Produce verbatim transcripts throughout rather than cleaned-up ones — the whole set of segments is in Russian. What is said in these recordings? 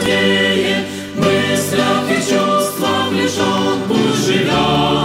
веселее, в мыслях и чувствах лишь Он пусть живет.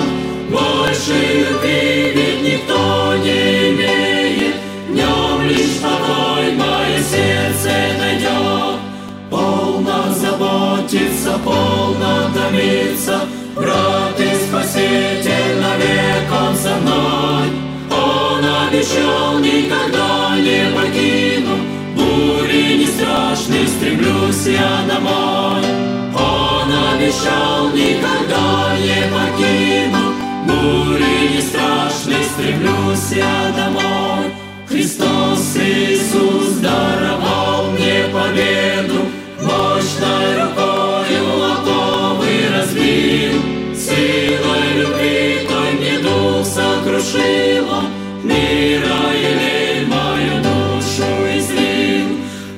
Больше любви ведь никто не имеет, в Нем лишь покой мое сердце найдет. Полно заботиться, полно томиться, брат и Спаситель, навек Он со мной. Он обещал, никогда не покину, бури не страшны, стремлюсь я домой. Он обещал, никогда не покину, бури не страшны, стремлюсь я домой. Христос Иисус даровал мне победу, мощной рукою оковы разбил. Силой любви той мне дух сокрушил Он, мира елей мою душу излил.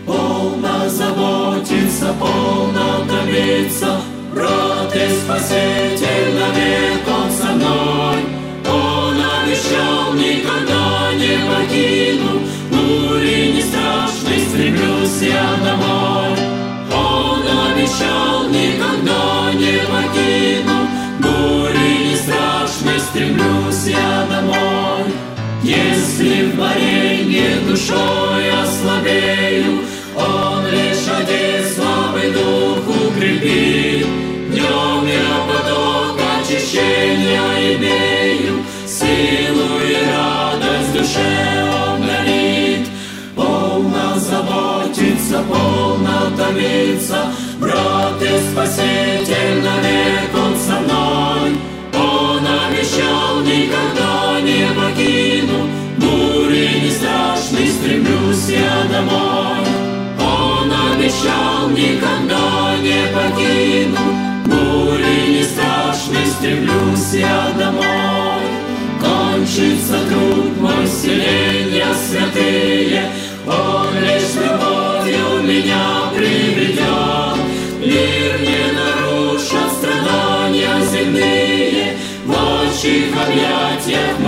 Полно заботиться, полно томиться, брат и Спаситель, навек Он со мной. Он обещал, никогда не покину, бури не страшны, стремлюсь я домой. Он обещал, никогда не покину, бури не страшны, стремлюсь я домой. Если в боренье душой ослабею, Он лишь один слабый дух укрепит. Днем я поток очищения имею, силу и радость в душе Он дарит. Полно заботиться, полно томиться, брат и Спаситель, навек Он со мной. Он обещал, никогда не покину, бури не страшны, стремлюсь я домой. Он обещал, никогда не покину, бури не страшны, стремлюсь я домой. Кончится труд мой, селенья святые, Он лишь любовью меня приведет. Мир не нарушат страдания земные, в отчих объятиях